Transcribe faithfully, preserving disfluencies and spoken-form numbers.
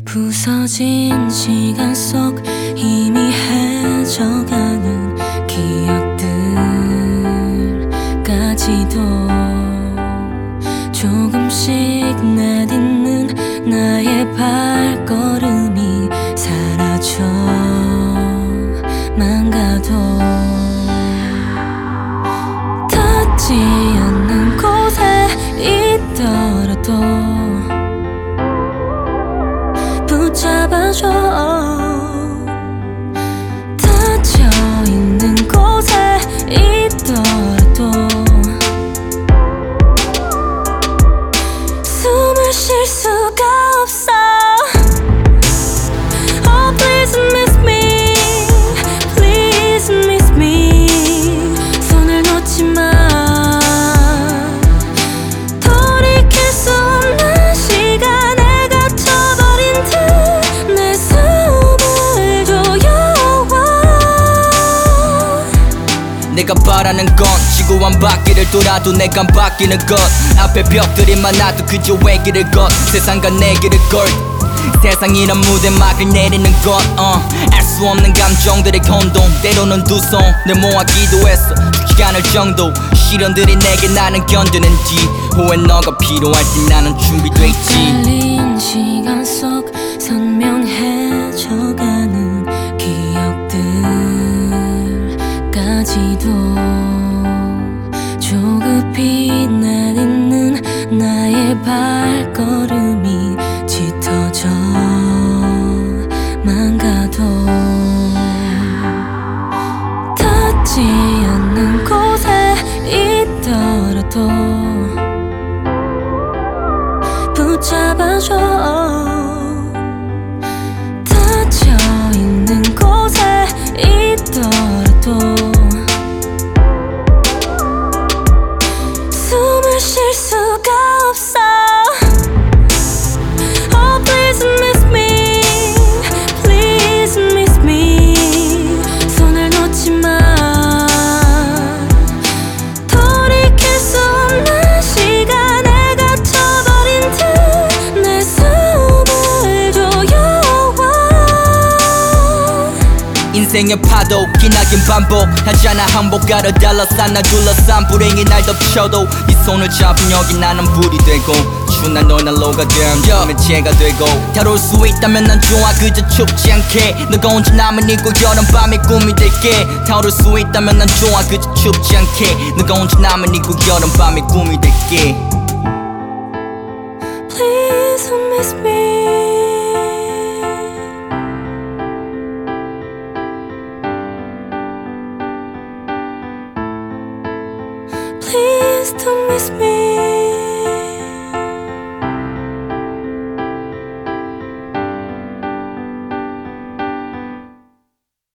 부서진 시간 속 희미해져가는 기억들까지도 조금씩 내딛는 나의 발걸음이 사라져만 가도 닿지 않는 곳에 있더라도 붙잡아줘. 닫혀있는 곳에 있더라도 숨을 쉴 수가 없어. Oh please miss me, please miss me. 손을 놓지 마. 돌이킬 수 없는 시간에 갇혀버린 듯 내 숨을 조여와. 내가 바라는 건 지구 한 바퀴를 돌아도 내가 바뀌는 것. 앞에 벽들이 많아도 그저 외길을 걷. 세상과 내 길을 걸. 세상이란 무대 막을 내리는 것. uh. 알 수 없는 감정들의 혼동. 때로는 두 손을 모아 기도했어. 죽지 않을 정도 시련들이 내게 나는 견디는지. 후회 너가 필요할 때 나는 준비돼 있지. 달린 시간 속 선명해져가는 기억들까지도 조급히 내딛는 나의 발걸음이 짙어져만 가도 닿지 않는 곳에 있더라도 붙잡아줘. 닫혀있는 곳에 있더라도 숨을 쉴 수가 없어. Oh please miss me, please miss me. 손을 놓지 마. 돌이킬 수 없는 시간에 갇혀버린 듯 내 숨을 조여와. 인생의 파도 기나긴 반복하잖아. 항복가를 달러싼 나 둘러싼 불행이 날 덮쳐도 네 손을 잡은 여기 나는 불이 되고 추운 날 너나 녹아든 매체가 되고. 다룰 수 있다면 난 좋아 그저 춥지 않게. 너가 혼자 남은 이곳 여름밤의 꿈이 될게. 다룰 수 있다면 난 좋아 그저 춥지 않게. 너가 혼자 남은 이곳 여름밤의 꿈이 될게. Please miss me. Please don't miss me.